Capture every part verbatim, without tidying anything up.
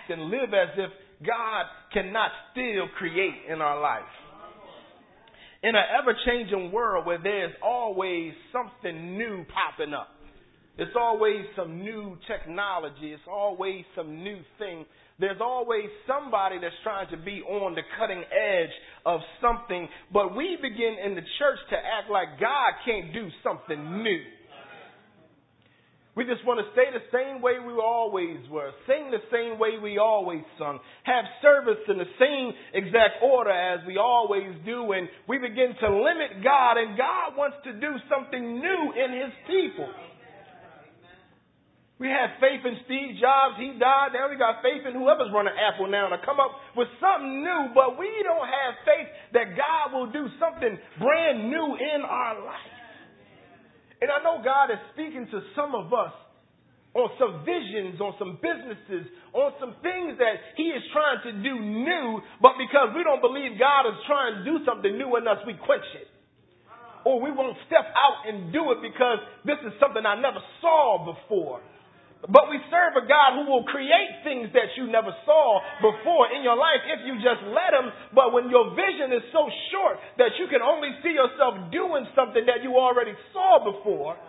act and live as if God cannot still create in our life. In an ever-changing world where there's always something new popping up, it's always some new technology, it's always some new thing. There's always somebody that's trying to be on the cutting edge of something, but we begin in the church to act like God can't do something new. We just want to stay the same way we always were, sing the same way we always sung, have service in the same exact order as we always do, and we begin to limit God, and God wants to do something new in His people. We had faith in Steve Jobs. He died. Now we got faith in whoever's running Apple now to come up with something new. But we don't have faith that God will do something brand new in our life. And I know God is speaking to some of us on some visions, on some businesses, on some things that He is trying to do new. But because we don't believe God is trying to do something new in us, we quench it. Or we won't step out and do it because this is something I never saw before. But we serve a God who will create things that you never saw before in your life if you just let Him. But when your vision is so short that you can only see yourself doing something that you already saw before,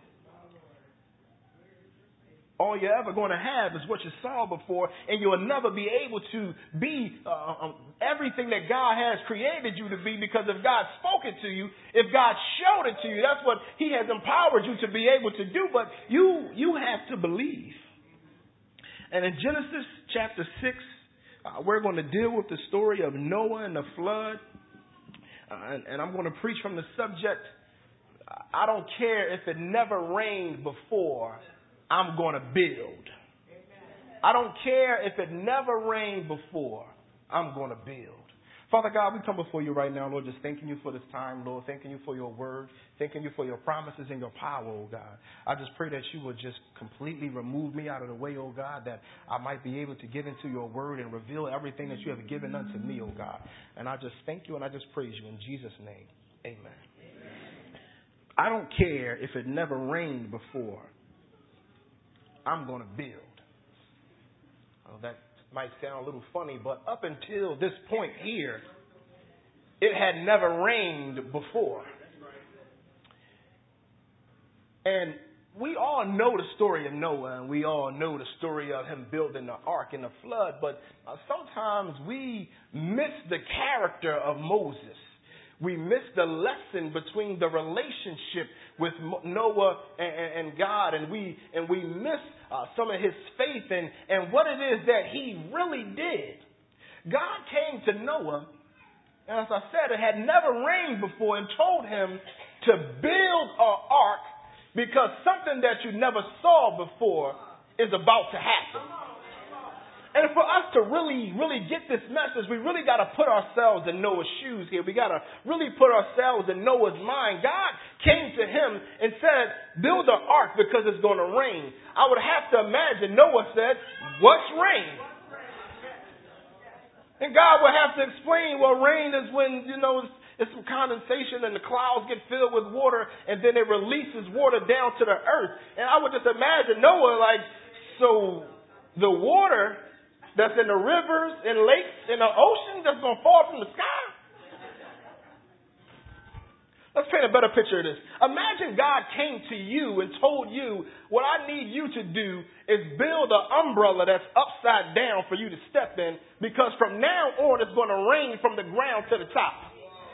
all you're ever going to have is what you saw before, and you'll never be able to be uh, everything that God has created you to be, because if God spoke it to you, if God showed it to you, that's what He has empowered you to be able to do. But you you have to believe. And in Genesis chapter six, uh, we're going to deal with the story of Noah and the flood. Uh, and, and I'm going to preach from the subject, I don't care if it never rained before, I'm going to build. I don't care if it never rained before, I'm going to build. Father God, we come before you right now, Lord, just thanking you for this time, Lord, thanking you for your word, thanking you for your promises and your power, oh God. I just pray that you would just completely remove me out of the way, oh God, that I might be able to get into your word and reveal everything that you have given unto me, oh God. And I just thank you and I just praise you in Jesus' name. Amen. Amen. I don't care if it never rained before, I'm going to build. Oh, that might sound a little funny, but up until this point here, it had never rained before. And we all know the story of Noah, and we all know the story of him building the ark in the flood, but uh, sometimes we miss the character of Moses. We miss the lesson between the relationship with Noah and, and God, and we and we miss uh, some of his faith and, and what it is that he really did. God came to Noah, and as I said, it had never rained before, and told him to build an ark because something that you never saw before is about to happen. And for us to really, really get this message, we really got to put ourselves in Noah's shoes here. We got to really put ourselves in Noah's mind. God came to him and said, build an ark because it's going to rain. I would have to imagine Noah said, what's rain? And God would have to explain, well, rain is when, you know, it's, it's some condensation and the clouds get filled with water and then it releases water down to the earth. And I would just imagine Noah like, so the water that's in the rivers and lakes and the ocean that's going to fall from the sky? Let's paint a better picture of this. Imagine God came to you and told you, what I need you to do is build an umbrella that's upside down for you to step in, because from now on it's going to rain from the ground to the top.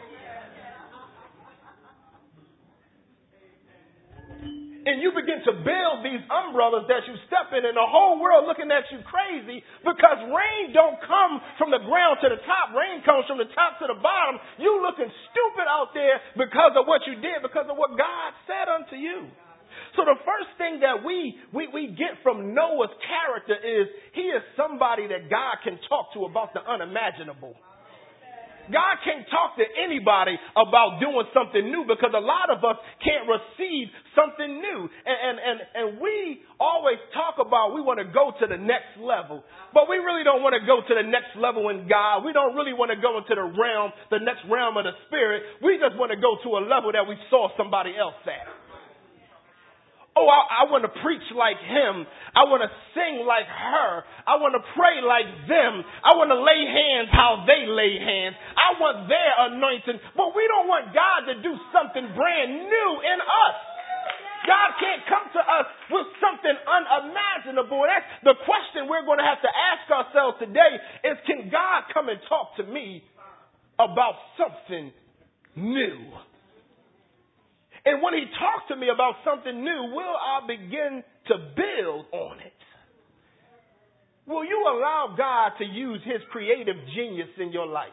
And you begin to build these umbrellas that you step in, and the whole world looking at you crazy, because rain don't come from the ground to the top. Rain comes from the top to the bottom. You looking stupid out there because of what you did, because of what God said unto you. So the first thing that we, we, we get from Noah's character is he is somebody that God can talk to about the unimaginable. God can't talk to anybody about doing something new, because a lot of us can't receive something new. And, and, and, and we always talk about we want to go to the next level, but we really don't want to go to the next level in God. We don't really want to go into the realm, the next realm of the spirit. We just want to go to a level that we saw somebody else at. Oh, I, I want to preach like him. I want to sing like her. I want to pray like them. I want to lay hands how they lay hands. I want their anointing. But we don't want God to do something brand new in us. God can't come to us with something unimaginable. That's the question we're going to have to ask ourselves today is, can God come and talk to me about something new? And when he talks to me about something new, will I begin to build on it? Will you allow God to use his creative genius in your life?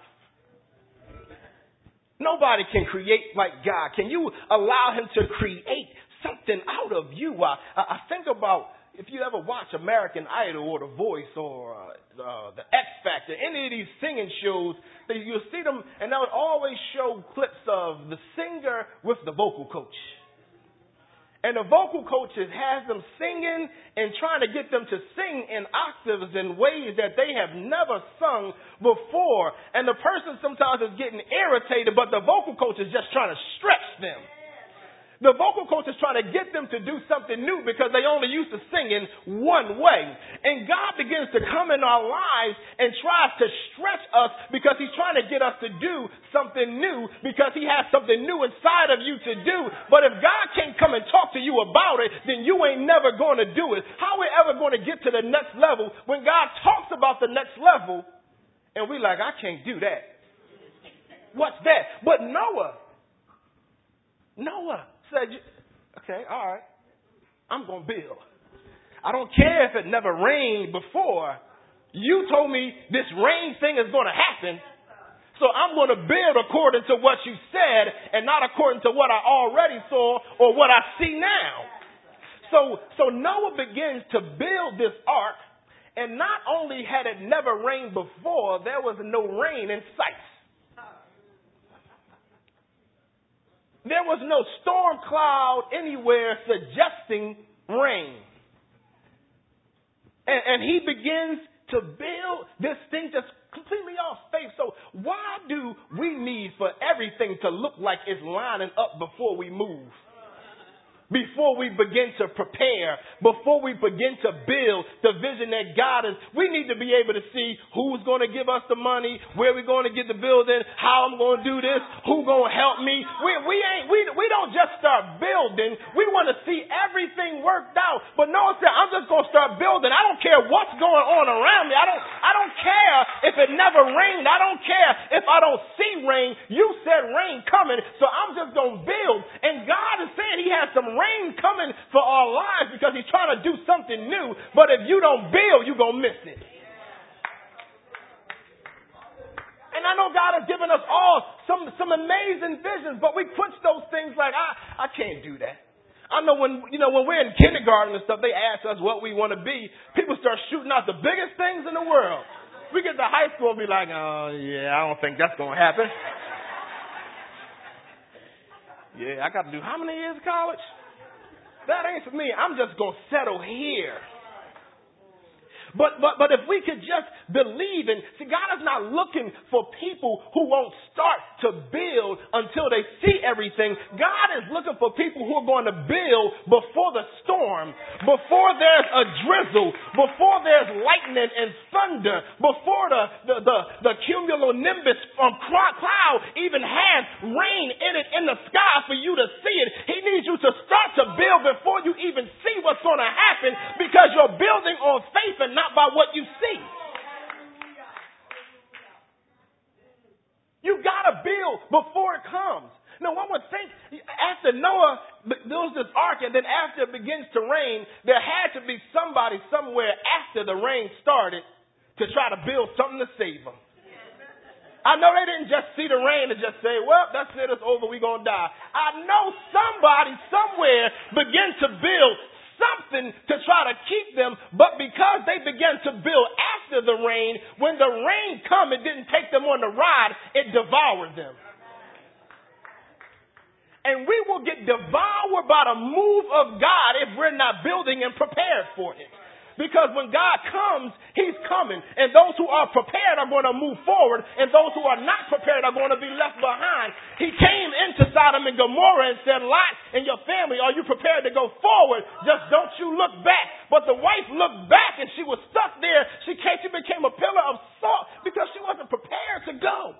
Nobody can create like God. Can you allow him to create something out of you? I, I think about, if you ever watch American Idol or The Voice or uh, uh, The X Factor, any of these singing shows, they, you'll see them, and they'll always show clips of the singer with the vocal coach. And the vocal coaches has them singing and trying to get them to sing in octaves in ways that they have never sung before. And the person sometimes is getting irritated, but the vocal coach is just trying to stretch them. The vocal coach is trying to get them to do something new because they only used to singing one way. And God begins to come in our lives and tries to stretch us because he's trying to get us to do something new because he has something new inside of you to do. But if God can't come and talk to you about it, then you ain't never going to do it. How are we ever going to get to the next level when God talks about the next level and we like, I can't do that? What's that? But Noah, Noah said, okay, all right, I'm going to build. I don't care if it never rained before. You told me this rain thing is going to happen. So I'm going to build according to what you said and not according to what I already saw or what I see now. So, so Noah begins to build this ark, and not only had it never rained before, there was no rain in sight. There was no storm cloud anywhere suggesting rain. And, and he begins to build this thing just completely off faith. So why do we need for everything to look like it's lining up before we move? Before we begin to prepare, before we begin to build the vision that God is, we need to be able to see who's going to give us the money, where we're going to get the building, how I'm going to do this, who's going to help me. We we ain't we we don't just start building. We want to see everything worked out. But Noah said, I'm just going to start building. I don't care what's going on around me. I don't I don't care if it never rained. I don't care if I don't see rain. You said rain coming, so I'm just going to build. And God is saying he has some rain coming for our lives because he's trying to do something new. But if you don't build, you're going to miss it. And I know God has given us all some, some amazing visions, but we quench those things like, I, I can't do that. I know when, you know, when we're in kindergarten and stuff, they ask us what we want to be. People start shooting out the biggest things in the world. We get to high school and be like, oh, yeah, I don't think that's going to happen. Yeah, I got to do how many years of college? That ain't for me. I'm just going to settle here. But, but, but if we could just believe in, see, God is not looking for people who won't start to build until they see everything. God is looking for people who are going to build before the storm, before there's a drizzle, before there's lightning and thunder, before the, the, the, the cumulonimbus from cloud even has rain in it in the sky for you to see it. He needs you to start to build before you even see what's going to happen because you're building on faith and not by what you see. You gotta build before it comes. Now, one would think after Noah builds this ark and then after it begins to rain, there had to be somebody somewhere after the rain started to try to build something to save them. I know they didn't just see the rain and just say, well, that's it, it's over, we're going to die. I know somebody somewhere began to build something to try to keep them, but because they began to build after the rain, when the rain come, it didn't take them on the ride, it devoured them. And we will get devoured by the move of God if we're not building and prepared for it. Because when God comes, he's come coming. And those who are prepared are going to move forward. And those who are not prepared are going to be left behind. He came into Sodom and Gomorrah and said, Lot and your family, are you prepared to go forward? Just don't you look back. But the wife looked back and she was stuck there. She came, she became a pillar of salt because she wasn't prepared to go.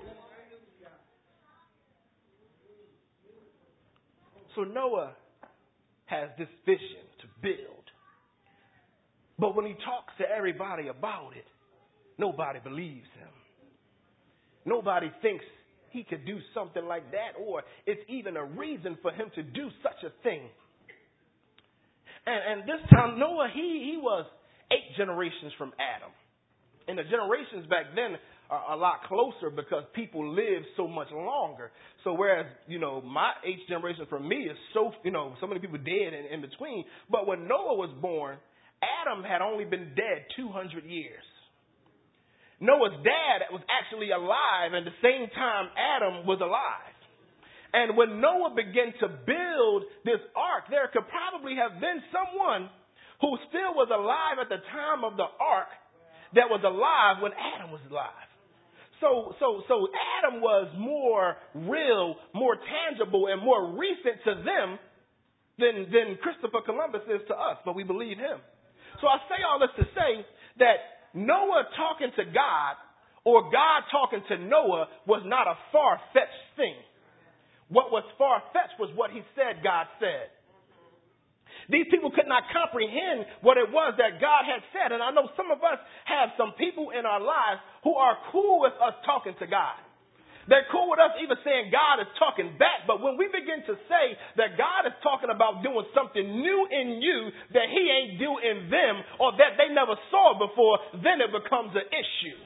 So Noah has this vision to build. But when he talks to everybody about it, nobody believes him. Nobody thinks he could do something like that, or it's even a reason for him to do such a thing. And, and this time, Noah, he, he was eight generations from Adam. And the generations back then are a lot closer because people live so much longer. So whereas, you know, my eighth generation from me is so, you know, so many people dead in, in between. But when Noah was born, Adam had only been dead two hundred years. Noah's dad was actually alive at the same time Adam was alive. And when Noah began to build this ark, there could probably have been someone who still was alive at the time of the ark that was alive when Adam was alive. So, so, so Adam was more real, more tangible, and more recent to them than, than Christopher Columbus is to us, but we believe him. So I say all this to say that Noah talking to God or God talking to Noah was not a far-fetched thing. What was far-fetched was what he said God said. These people could not comprehend what it was that God had said. And I know some of us have some people in our lives who are cool with us talking to God. They're cool with us even saying God is talking back. But when we begin to say that God is talking about doing something new in you that he ain't do in them or that they never saw before, then it becomes an issue.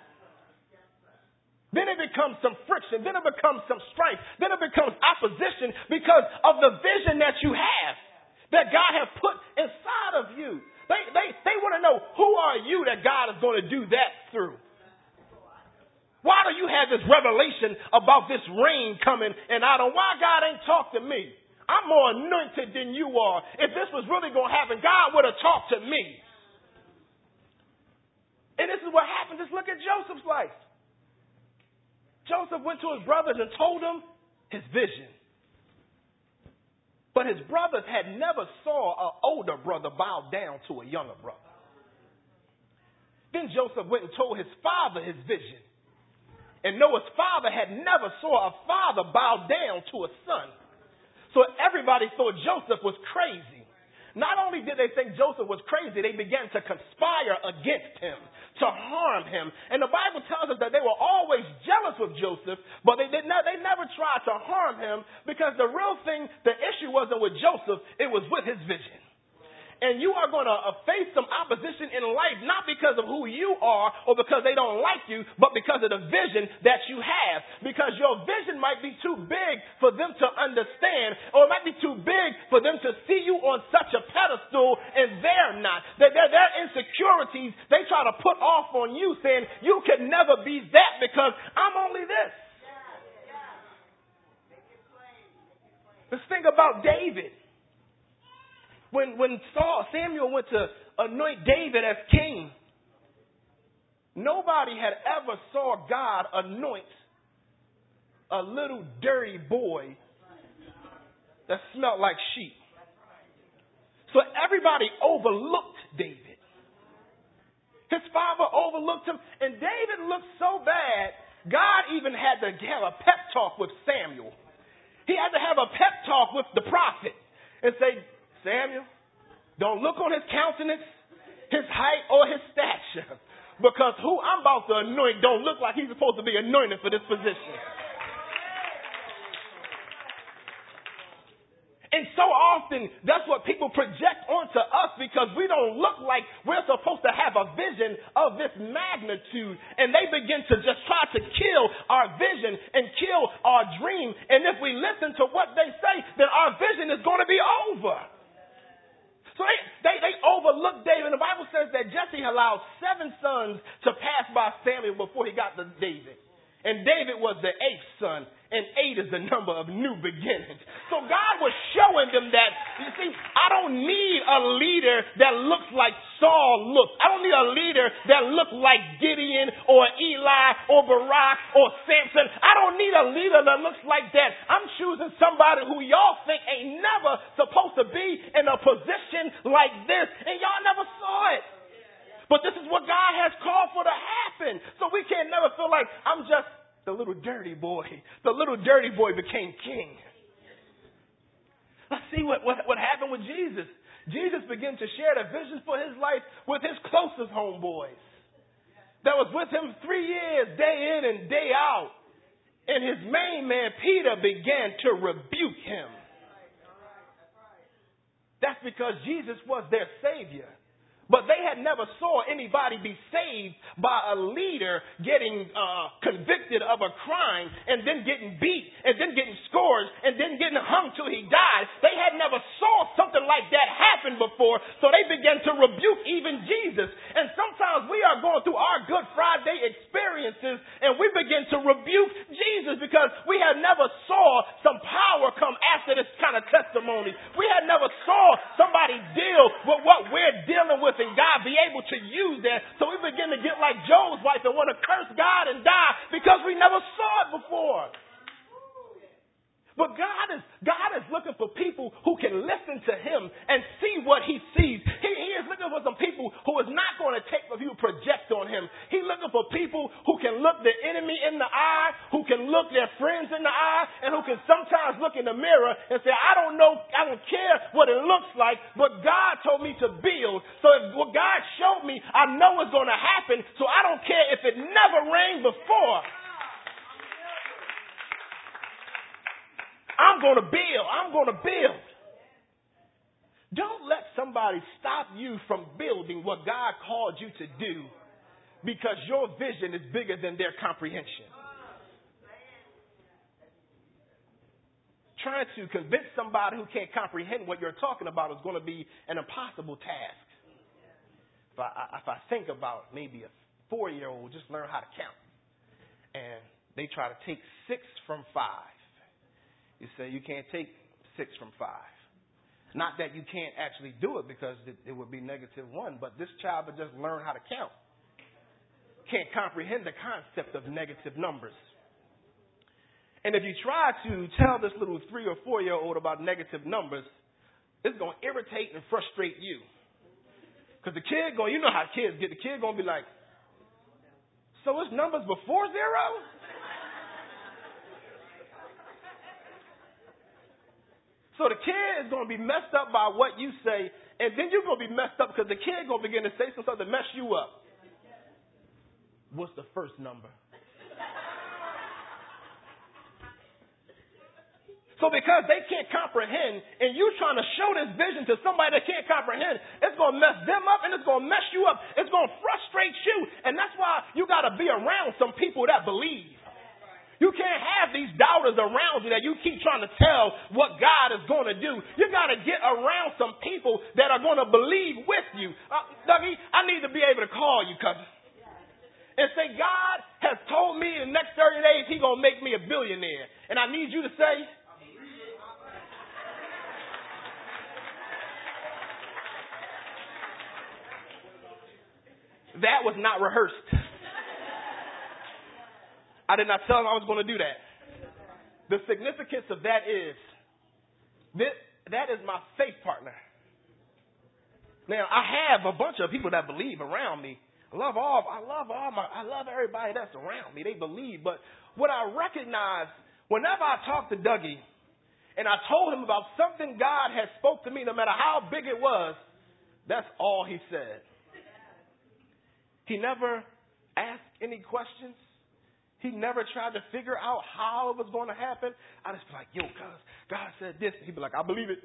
Then it becomes some friction. Then it becomes some strife. Then it becomes opposition because of the vision that you have, that God has put inside of you. They, they, they want to know, who are you that God is going to do that through? Why do you have this revelation about this rain coming and I don't, why God ain't talked to me? I'm more anointed than you are. If this was really going to happen, God would have talked to me. And this is what happened. Just look at Joseph's life. Joseph went to his brothers and told them his vision. But his brothers had never saw an older brother bow down to a younger brother. Then Joseph went and told his father his vision. And Noah's father had never saw a father bow down to a son. So everybody thought Joseph was crazy. Not only did they think Joseph was crazy, they began to conspire against him, to harm him. And the Bible tells us that they were always jealous with Joseph, but they did not, they never tried to harm him because the real thing, the issue wasn't with Joseph, it was with his vision. And you are going to face some opposition in life, not because of who you are or because they don't like you, but because of the vision that you have. Because your vision might be too big for them to understand, or it might be too big for them to see you on such a pedestal, and they're not. Their, their, their insecurities, they try to put off on you, saying, you can never be that because I'm only this. Let's think about David. When when Saul, Samuel went to anoint David as king, nobody had ever saw God anoint a little dirty boy that smelled like sheep. So everybody overlooked David. His father overlooked him, and David looked so bad, God even had to have a pep talk with Samuel. He had to have a pep talk with the prophet and say, Samuel, don't look on his countenance, his height, or his stature. Because who I'm about to anoint don't look like he's supposed to be anointed for this position. And so often, that's what people project onto us because we don't look like we're supposed to have a vision of this magnitude. And they begin to just try to kill our vision and kill our dream. And if we listen to what they say, then our vision is going to be over. So they, they, they overlooked David. The Bible says that Jesse allowed seven sons to pass by Samuel before he got to David. And David was the eighth son. and eight is the number of new beginnings. So God was showing them that, you see, I don't need a leader that looks like Saul looked. I don't need a leader that looks like Gideon or Eli or Barak or Samson. I don't need a leader that looks like that. I'm choosing somebody who y'all think ain't never supposed to be in a position like this, and y'all never saw it. But this is what God has called for to happen. So we can't never feel like I'm just the little dirty boy. The little dirty boy became king. Let's see what, what, what happened with Jesus. Jesus began to share the vision for his life with his closest homeboys that was with him three years, day in and day out. And his main man, Peter, began to rebuke him. That's because Jesus was their Savior. But they had never saw anybody be saved by a leader getting uh, convicted of a crime and then getting beat and then getting scourged and then getting hung till he died. They had never saw something like that happen before, so they began to rebuke even Jesus. And sometimes we are going through our Good Friday experiences and we begin to rebuke Jesus because we had never saw some power come after this kind of testimony. We had never saw somebody deal with what we're dealing with, and God be able to use that. So we begin to get like Job's wife and want to curse God and die because we never saw it before. But God is God is looking for people who can listen to him and see what he sees. He, he is looking for some people who is not going to take what you project on him. He's looking for people who can look the enemy in the eye, who can look their friends in the eye, and who can sometimes look in the mirror and say, I don't know, I don't care what it looks like, but God told me to build. So if what God showed me, I know it's going to happen, so I don't care if it never rained before. I'm going to build. I'm going to build. Don't let somebody stop you from building what God called you to do because your vision is bigger than their comprehension. Trying to convince somebody who can't comprehend what you're talking about is going to be an impossible task. If I, if I think about maybe a four-year-old just learn how to count, and they try to take six from five. You say you can't take six from five. Not that you can't actually do it because it, it would be negative one, but this child would just learn how to count. Can't comprehend the concept of negative numbers. And if you try to tell this little three or four year old about negative numbers, it's going to irritate and frustrate you. Because the kid going, you know how kids get, the kid going to be like, so it's numbers before zero? So the kid is going to be messed up by what you say, and then you're going to be messed up because the kid is going to begin to say some stuff to mess you up. What's the first number? So because they can't comprehend, and you trying to show this vision to somebody that can't comprehend, it's going to mess them up and it's going to mess you up. It's going to frustrate you. And that's why you got to be around some people that believe. You can't have these doubters around you that you keep trying to tell what God is going to do. You got to get around some people that are going to believe with you. Uh, Dougie, I need to be able to call you, cousin, and say, God has told me in the next thirty days he's going to make me a billionaire. And I need you to say, that was not rehearsed. I did not tell him I was going to do that. The significance of that is, this, that is my faith partner. Now, I have a bunch of people that believe around me. I love all, I love all my, I love everybody that's around me. They believe. But what I recognize, whenever I talk to Dougie, and I told him about something God had spoke to me, no matter how big it was, that's all he said. He never asked any questions. He never tried to figure out how it was going to happen. I just be like, yo, cuz, God said this. He'd be like, I believe it.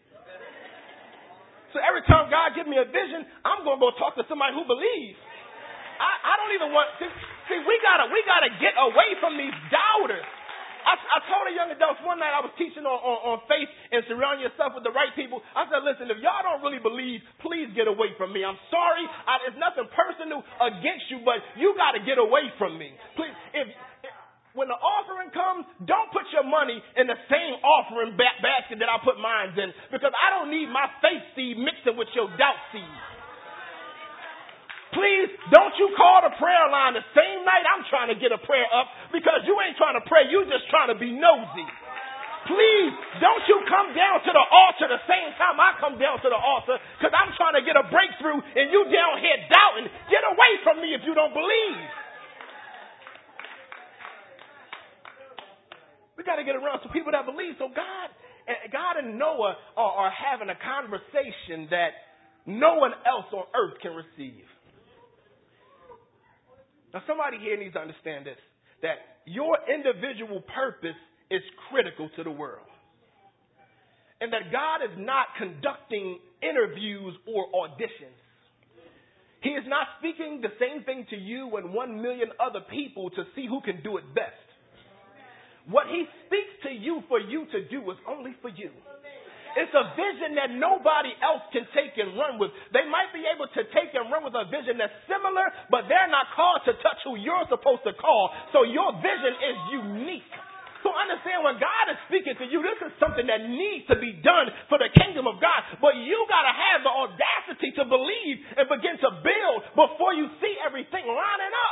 So every time God gives me a vision, I'm going to go talk to somebody who believes. I, I don't even want to. See, we got to we gotta get away from these doubters. I, I told the young adults one night I was teaching on, on, on faith and surround yourself with the right people. I said, listen, if y'all don't really believe, please get away from me. I'm sorry. I, it's nothing personal against you, but you got to get away from me. Please, if, if when the offering comes, don't put your money in the same offering ba- basket that I put mine in, because I don't need my faith seed mixing with your doubt seed. Please don't you call the prayer line the same night I'm trying to get a prayer up, because you ain't trying to pray. You just trying to be nosy. Please don't you come down to the altar the same time I come down to the altar, because I'm trying to get a breakthrough and you down here doubting. Get away from me if you don't believe. We got to get around some people that believe. So God, God and Noah are, are having a conversation that no one else on earth can receive. Now, somebody here needs to understand this, that your individual purpose is critical to the world. And that God is not conducting interviews or auditions. He is not speaking the same thing to you and one million other people to see who can do it best. What he speaks to you for you to do is only for you. It's a vision that nobody else can take and run with. They might be able to take and run with a vision that's similar, but they're not called to touch who you're supposed to call. So your vision is unique. So understand, when God is speaking to you, this is something that needs to be done for the kingdom of God. But you got to have the audacity to believe and begin to build before you see everything lining up.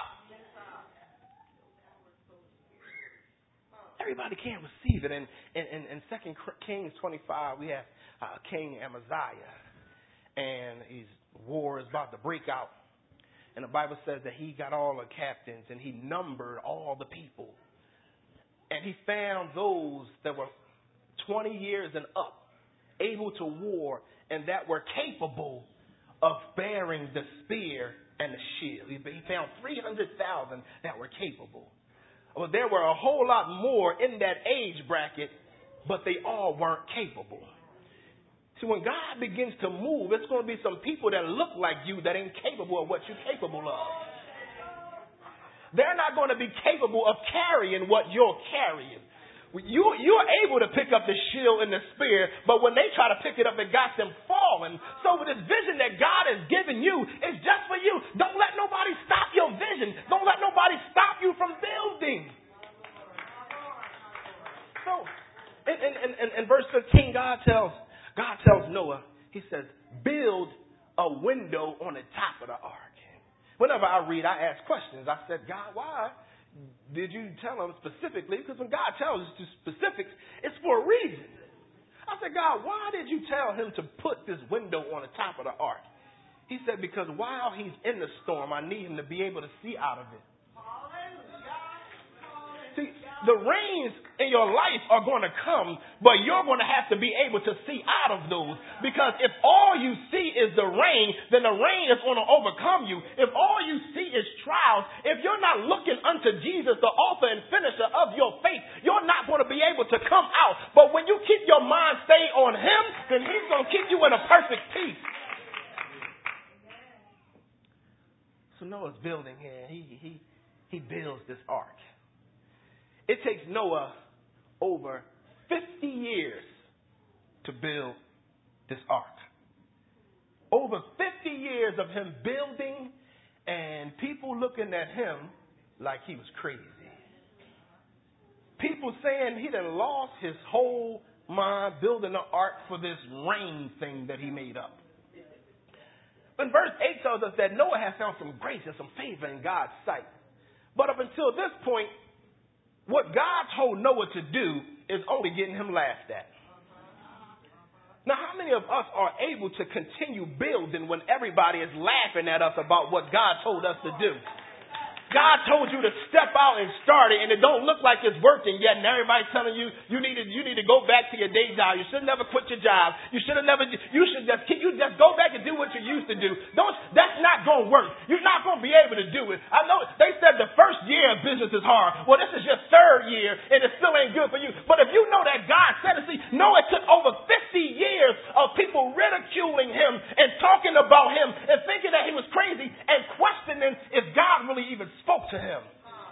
Everybody can't receive it. And in, in, in Second Kings twenty-five, we have uh, King Amaziah, and his war is about to break out. And the Bible says that he got all the captains and he numbered all the people. And he found those that were twenty years and up, able to war, and that were capable of bearing the spear and the shield. He found three hundred thousand that were capable. Well, there were a whole lot more in that age bracket, but they all weren't capable. So when God begins to move, it's going to be some people that look like you that ain't capable of what you're capable of. They're not going to be capable of carrying what you're carrying. You, you're able to pick up the shield and the spear, but when they try to pick it up, it got them falling. So with this vision that God has given you, it's just for you. Don't let nobody stop your vision. Don't let nobody stop you from building. So in, in, in, in verse fifteen, God tells, God tells Noah, he says, build a window on the top of the ark. Whenever I read, I ask questions. I said, God, why did you tell him specifically? Because when God tells us to specifics, it's for a reason. I said, God, why did you tell him to put this window on the top of the ark? He said, because while he's in the storm, I need him to be able to see out of it. See, the rains in your life are going to come, but you're going to have to be able to see out of those. Because if all you see is the rain, then the rain is going to overcome you. If all you see is trials, if you're not looking unto Jesus, the author and finisher of your faith, you're not going to be able to come out. But when you keep your mind stayed on him, then he's going to keep you in a perfect peace. So Noah's building here. He, he, he builds this ark. It takes Noah over fifty years to build this ark. Over fifty years of him building and people looking at him like he was crazy. People saying he done lost his whole mind building an ark for this rain thing that he made up. But verse eight tells us that Noah has found some grace and some favor in God's sight. But up until this point, what God told Noah to do is only getting him laughed at. Now, how many of us are able to continue building when everybody is laughing at us about what God told us to do? God told you to step out and start it, and it don't look like it's working yet, and everybody's telling you you need to you need to go back to your day job. You should never quit your job. You should have never. You should just you just go back and do what you used to do. Don't. That's not going to work. You're not going to be able to do it. I know they said the first year of business is hard. Well, this is your third year, and it still ain't good for you. But if you know that God said it, see, no, it took over fifty years of people ridiculing him and talking about him and thinking that he was crazy and questioning if God really even spoke to him.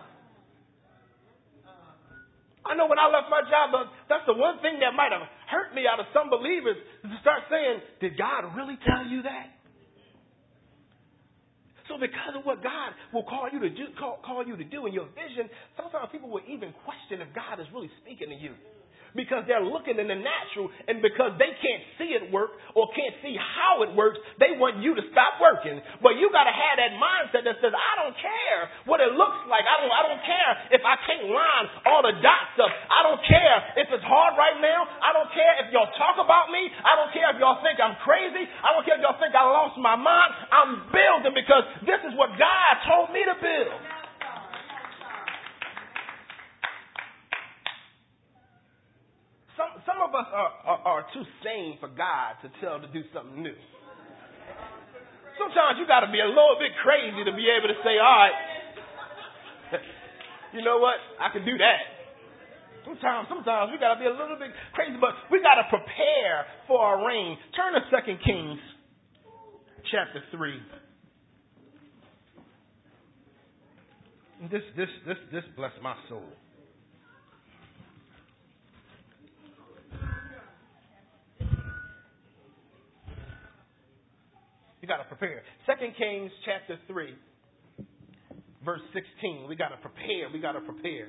I know when I left my job, that's the one thing that might have hurt me out of some believers is to start saying, did God really tell you that? So because of what God will call you to do, call, call you to do in your vision, sometimes people will even question if God is really speaking to you. Because they're looking in the natural, and because they can't see it work or can't see how it works, they want you to stop working. But you got to have that mindset that says, I don't care what it looks like. I don't, I don't care if I can't line all the dots up. I don't care if it's hard right now. I don't care if y'all talk about me. I don't care if y'all think I'm crazy. I don't care if y'all think I lost my mind. I'm building because this is what God told me to build. Some some of us are, are, are too sane for God to tell to do something new. Sometimes you got to be a little bit crazy to be able to say, all right, you know what? I can do that. Sometimes, sometimes we got to be a little bit crazy, but we got to prepare for our reign. Turn to Second Kings chapter three. This this this this blessed my soul. You got to prepare. Second Kings chapter three, verse sixteen. We got to prepare. We got to prepare.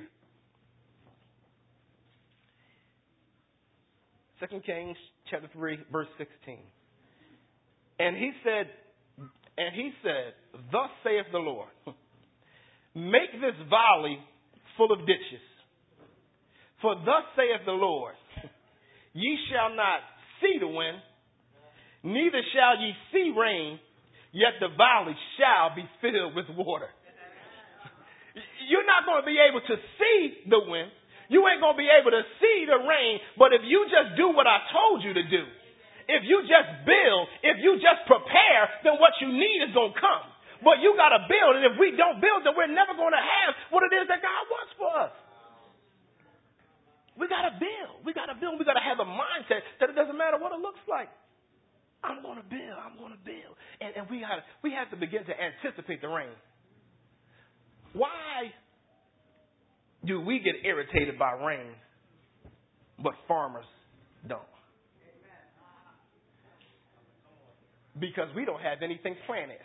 Second Kings chapter three, verse sixteen. And he said, and he said, thus saith the Lord, make this valley full of ditches. For thus saith the Lord, ye shall not see the wind, neither shall ye see rain, yet the valley shall be filled with water. You're not going to be able to see the wind. You ain't going to be able to see the rain. But if you just do what I told you to do, if you just build, if you just prepare, then what you need is going to come. But you got to build. And if we don't build, then we're never going to have what it is that God wants for us. We got to build. We got to build. We got to have a mindset that it doesn't matter what it looks like. I'm going to build. I'm going to build. And, and we, gotta, we have to begin to anticipate the rain. Why do we get irritated by rain, but farmers don't? Because we don't have anything planted.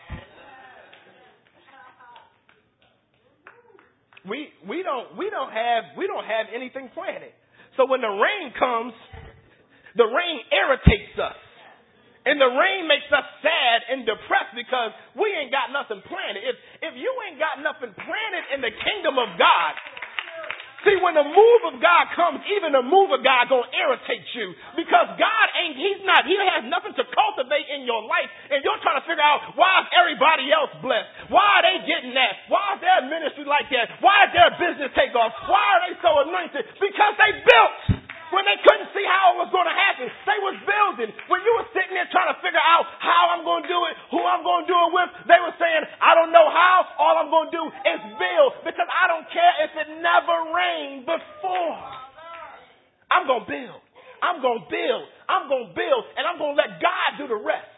We we don't we don't have we don't have anything planted. So when the rain comes, the rain irritates us. And the rain makes us sad and depressed because we ain't got nothing planted. If if you ain't got nothing planted in the kingdom of God, see, when the move of God comes, even the move of God gonna irritate you because God ain't. He's not. He has nothing to cultivate in your life, and you're trying to figure out why is everybody else blessed? Why are they getting that? Why is their ministry like that? Why is their business take off? Why are they so anointed? Because they built. When they couldn't see how it was going to happen, they was building. When you were sitting there trying to figure out how I'm going to do it, who I'm going to do it with, they were saying, I don't know how. All I'm going to do is build because I don't care if it never rained before. I'm going to build. I'm going to build. I'm going to build. And I'm going to let God do the rest.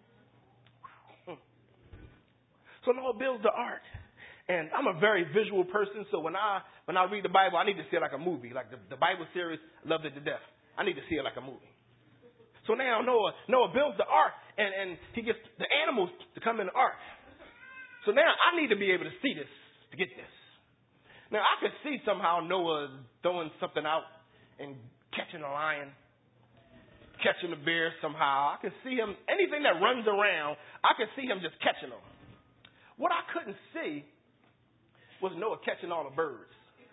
So Noah builds the ark. And I'm a very visual person, so when I when I read the Bible, I need to see it like a movie. Like the, the Bible series, loved it to death. I need to see it like a movie. So now Noah Noah builds the ark, and, and he gets the animals to come in the ark. So now I need to be able to see this, to get this. Now I could see somehow Noah throwing something out and catching a lion, catching a bear somehow. I could see him, anything that runs around, I could see him just catching them. What I couldn't see was Noah catching all the birds.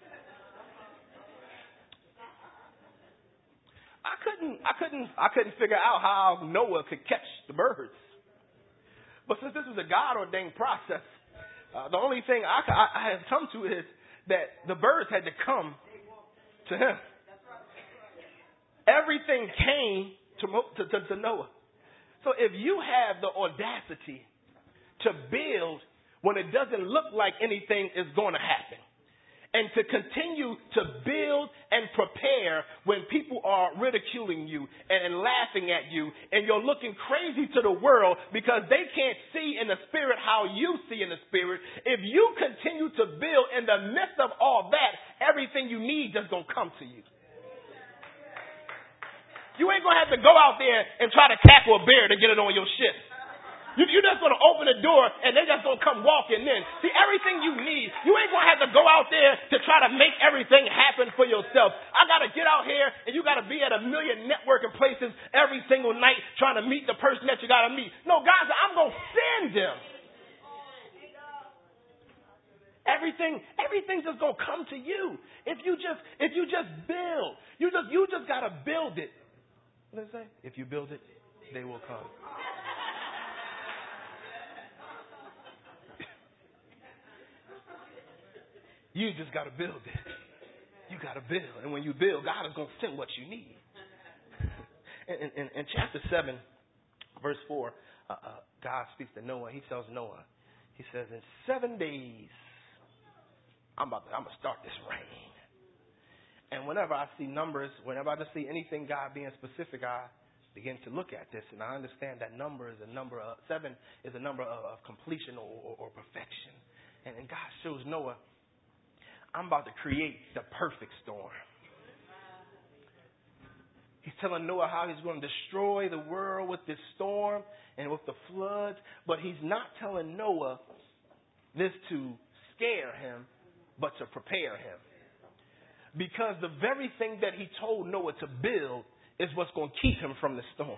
I couldn't, I couldn't, I couldn't figure out how Noah could catch the birds. But since this was a God-ordained process, uh, the only thing I, I, I have come to is that the birds had to come to him. Everything came to, to, to, to Noah. So if you have the audacity to build when it doesn't look like anything is going to happen, and to continue to build and prepare when people are ridiculing you and, and laughing at you, and you're looking crazy to the world because they can't see in the spirit how you see in the spirit. If you continue to build in the midst of all that, everything you need just going to come to you. You ain't going to have to go out there and try to tackle a bear to get it on your ship. You, you're just going to open the door and they're just going to come walking in. See, everything you need, you ain't going to have to go out there to try to make everything happen for yourself. I got to get out here and you got to be at a million networking places every single night trying to meet the person that you got to meet. No, God said, I'm going to send them. Everything, everything's just going to come to you. If you just, if you just build, you just, you just got to build it. What did it say? If you build it, they will come. You just got to build it. You got to build. And when you build, God is going to send what you need. In, in, in chapter seven, verse four, uh, uh, God speaks to Noah. He tells Noah, he says, in seven days, I'm about to, I'm going to start this rain. And whenever I see numbers, whenever I just see anything God being specific, I begin to look at this. And I understand that number is a number of, seven is a number of, of completion or, or, or perfection. And, and God shows Noah, I'm about to create the perfect storm. He's telling Noah how he's going to destroy the world with this storm and with the floods. But he's not telling Noah this to scare him, but to prepare him. Because the very thing that he told Noah to build is what's going to keep him from the storm.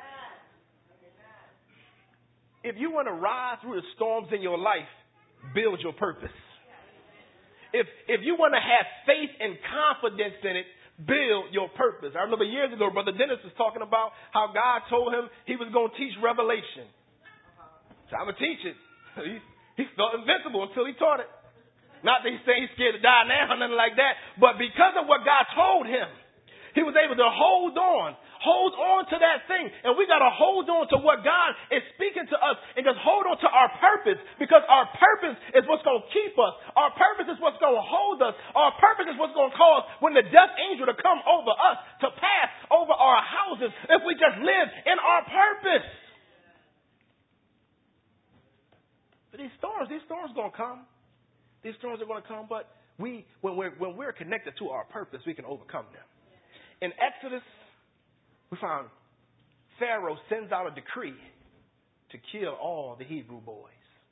If you want to ride through the storms in your life, build your purpose. If if you want to have faith and confidence in it, build your purpose. I remember years ago, Brother Dennis was talking about how God told him he was going to teach Revelation. So I'm going to teach it. He, he felt invincible until he taught it. Not that he's saying he's scared to die now or nothing like that, but because of what God told him, he was able to hold on. Hold on to that thing. And we got to hold on to what God is speaking to us and just hold on to our purpose, because our purpose is what's going to keep us. Our purpose is what's going to hold us. Our purpose is what's going to cause when the death angel to come over us, to pass over our houses, if we just live in our purpose. But these storms, these storms are going to come. These storms are going to come, but we, when we're, when we're connected to our purpose, we can overcome them. In Exodus, we found Pharaoh sends out a decree to kill all the Hebrew boys.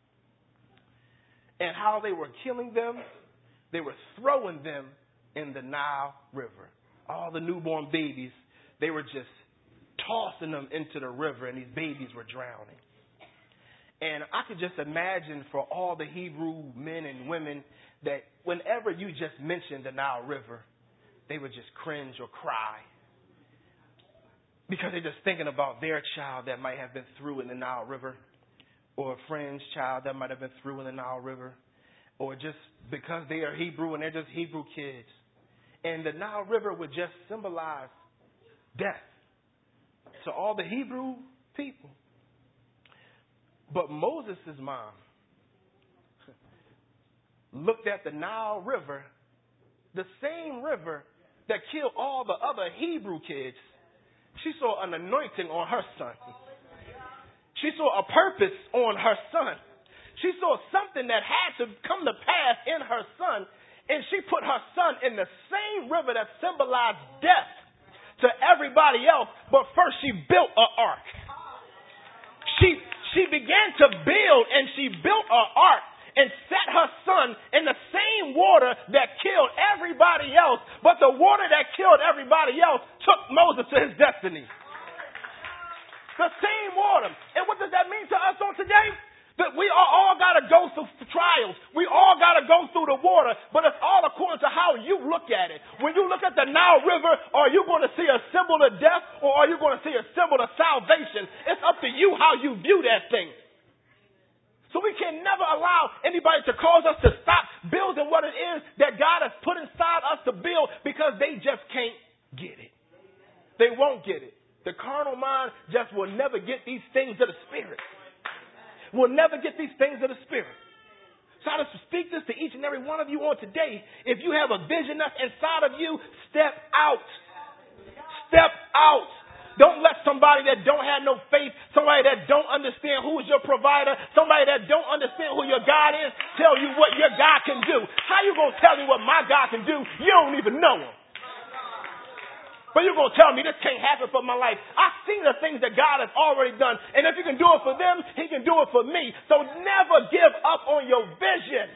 And how they were killing them, they were throwing them in the Nile River. All the newborn babies, they were just tossing them into the river, and these babies were drowning. And I could just imagine for all the Hebrew men and women that whenever you just mentioned the Nile River, they would just cringe or cry, because they're just thinking about their child that might have been through in the Nile River, or a friend's child that might have been through in the Nile River, or just because they are Hebrew and they're just Hebrew kids. And the Nile River would just symbolize death to all the Hebrew people. But Moses' mom looked at the Nile River, the same river that killed all the other Hebrew kids. She saw an anointing on her son. She saw a purpose on her son. She saw something that had to come to pass in her son. And she put her son in the same river that symbolized death to everybody else. But first she built an ark. She, she began to build, and she built an ark and set her son in the same water that killed everybody else. But the water that killed everybody else took Moses to his destiny. The same water. And what does that mean to us on today? That we are all got to go through trials. We all got to go through the water. But it's all according to how you look at it. When you look at the Nile River, are you going to see a symbol of death, or are you going to see a symbol of salvation? It's up to you how you view that thing. So we can never allow anybody to cause us to stop building what it is that God has put inside us to build, because they just can't get it. They won't get it. The carnal mind just will never get these things of the Spirit. Will never get these things of the Spirit. So I just speak this to each and every one of you on today. If you have a vision that's inside of you, step out. Step out. Don't let somebody that don't have no faith, somebody that don't understand who is your provider, somebody that don't understand who your God is, tell you what your God can do. How you going to tell me what my God can do? You don't even know him. But you're going to tell me this can't happen for my life. I've seen the things that God has already done. And if he can do it for them, he can do it for me. So never give up on your vision.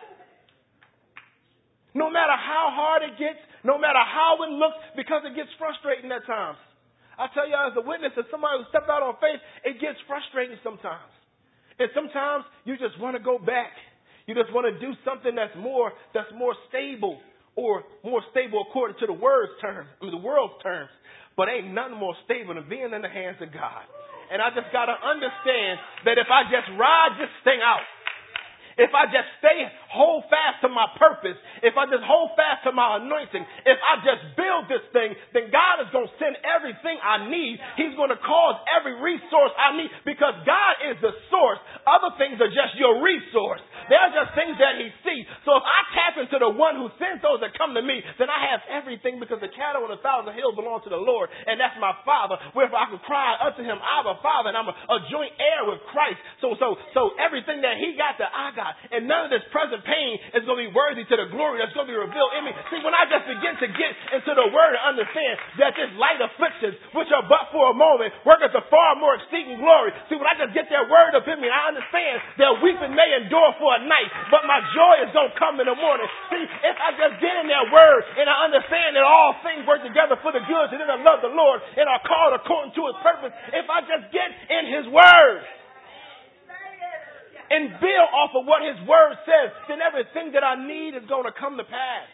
No matter how hard it gets, no matter how it looks, because it gets frustrating at times. I tell you as a witness, as somebody who stepped out on faith, it gets frustrating sometimes. And sometimes you just want to go back. You just want to do something that's more, that's more stable. Or more stable according to the word's terms, I mean the world's terms. But ain't nothing more stable than being in the hands of God. And I just got to understand that if I just ride this thing out, if I just stay, hold fast to my purpose, if I just hold fast to my anointing, if I just build this thing, then God is going to send everything I need. He's going to cause every resource I need because God is the source. Other things are just your resource. They're just things that he sees. So if I tap into the one who sends those that come to me, then I have everything because the cattle on a thousand hills belong to the Lord. And that's my Father. Wherefore I can cry unto him, Abba, Father, and I'm a, a joint heir with Christ. So, so, so everything that he got that I got, and none of this present pain is going to be worthy to the glory that's going to be revealed in me. See, when I just begin to get into the word and understand that this light afflictions, which are but for a moment, worketh a far more exceeding glory. See, when I just get that word up in me, I understand that weeping may endure for a night, but my joy is going to come in the morning. See, if I just get in that word and I understand that all things work together for the good to them that love the Lord and are called according to his purpose, if I just get in his word and build off of what his word says, then everything that I need is going to come to pass.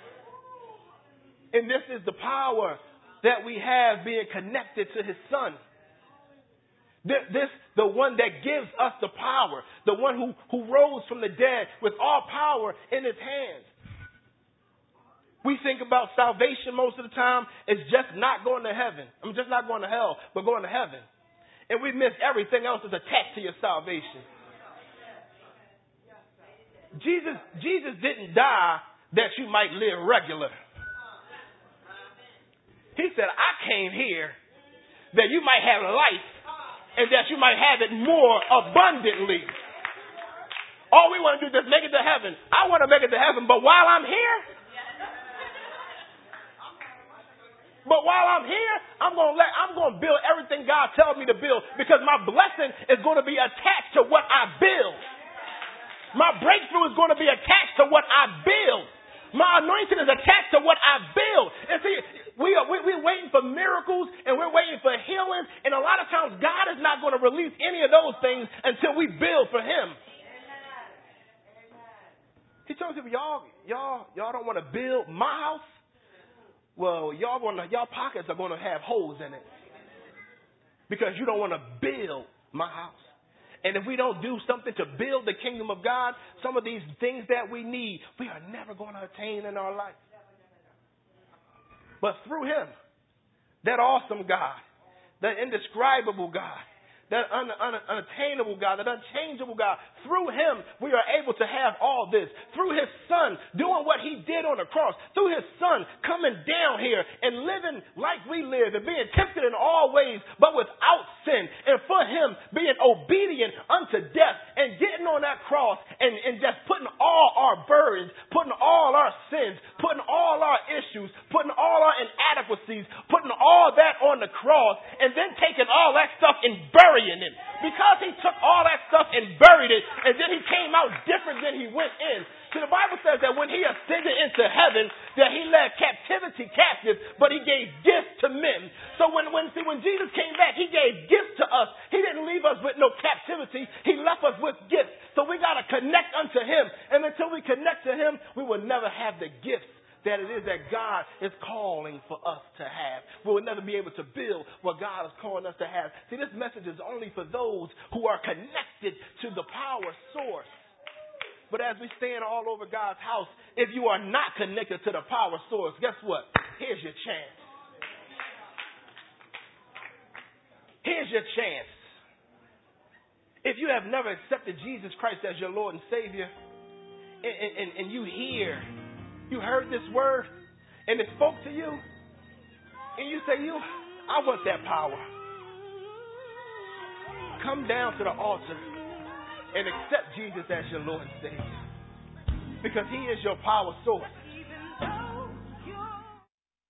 And this is the power that we have being connected to his son. This, this, the one that gives us the power, the one who, who rose from the dead with all power in his hands. We think about salvation most of the time as just not going to heaven. I mean, just not going to hell, but going to heaven. And we miss everything else that's attached to your salvation. Jesus, Jesus didn't die that you might live regular. He said, I came here that you might have life and that you might have it more abundantly. All we want to do is just make it to heaven. I want to make it to heaven, but while I'm here, but while I'm here, I'm going to let, I'm going to build everything God tells me to build because my blessing is going to be attached to what I build. My breakthrough is going to be attached to what I build. My anointing is attached to what I build. And see, we are, we, we're waiting for miracles and we're waiting for healing. And a lot of times God is not going to release any of those things until we build for him. He told people, y'all, y'all, y'all don't want to build my house. Well, y'all want to, y'all pockets are going to have holes in it because you don't want to build my house. And if we don't do something to build the kingdom of God, some of these things that we need, we are never going to attain in our life. But through him, that awesome God, that indescribable God, that un, un, unattainable God, that unchangeable God, through him, we are able to have all this. Through his son doing what he did on the cross. Through his son coming down here and living like we live and being tempted in all ways, but without sin. And for him being obedient unto death and getting on that cross and, and just putting all our burdens, putting all our sins, putting all our issues, putting all our inadequacies, putting all that on the cross and then taking all that stuff and burying it. Because he took all that stuff and buried it, and then he came out different than he went in. So the Bible says that when he ascended into heaven, that he led captivity captive, but he gave gifts to men. So when, when, see, when Jesus came back, he gave gifts to us. He didn't leave us with no captivity. He left us with gifts. So we got to connect unto him. And until we connect to him, we will never have the gifts that it is that God is calling for us to have. We will never be able to build what God is calling us to have. See, this message is only for those who are connected to the power source. But as we stand all over God's house, if you are not connected to the power source, guess what? Here's your chance. Here's your chance. If you have never accepted Jesus Christ as your Lord and Savior, and, and, and you hear, you heard this word, and it spoke to you, and you say, "You, I want that power." Come down to the altar and accept Jesus as your Lord and Savior, because he is your power source.